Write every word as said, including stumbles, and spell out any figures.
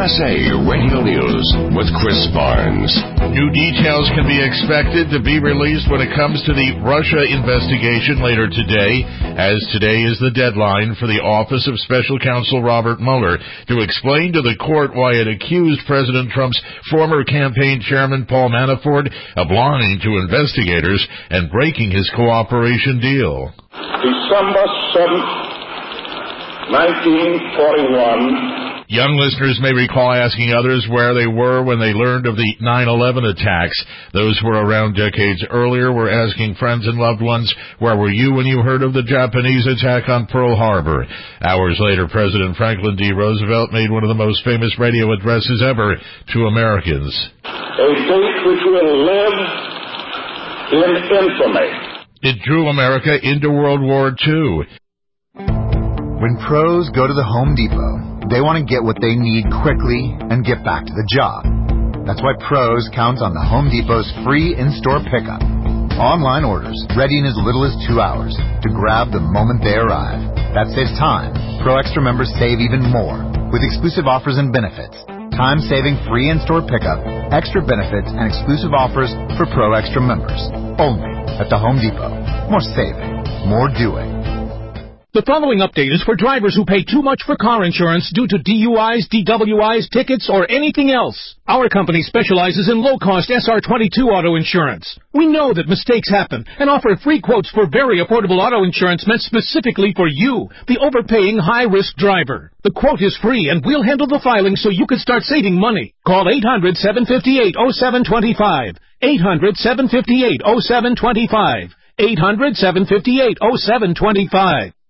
S A Radio News with Chris Barnes. New details can be expected to be released when it comes to the Russia investigation later today, as today is the deadline for the Office of Special Counsel Robert Mueller to explain to the court why it accused President Trump's former campaign chairman Paul Manafort of lying to investigators and breaking his cooperation deal. December seventh, nineteen forty-one. Young listeners may recall asking others where they were when they learned of the nine eleven attacks. Those who were around decades earlier were asking friends and loved ones, where were you when you heard of the Japanese attack on Pearl Harbor? Hours later, President Franklin D. Roosevelt made one of the most famous radio addresses ever to Americans. A date which will live in infamy. It drew America into World War Two. When pros go to the Home Depot, they want to get what they need quickly and get back to the job. That's why pros count on the Home Depot's free in-store pickup. Online orders ready in as little as two hours to grab the moment they arrive. That saves time. Pro Extra members save even more with exclusive offers and benefits. Time-saving free in-store pickup, extra benefits, and exclusive offers for Pro Extra members. Only at the Home Depot. More saving, more doing. The following update is for drivers who pay too much for car insurance due to D U Is, D W Is, tickets, or anything else. Our company specializes in low-cost S R twenty-two auto insurance. We know that mistakes happen and offer free quotes for very affordable auto insurance meant specifically for you, the overpaying high-risk driver. The quote is free, and we'll handle the filing so you can start saving money. Call eight hundred, seven five eight, oh seven two five. eight hundred, seven five eight, oh seven two five. eight hundred, seven five eight, oh seven two five.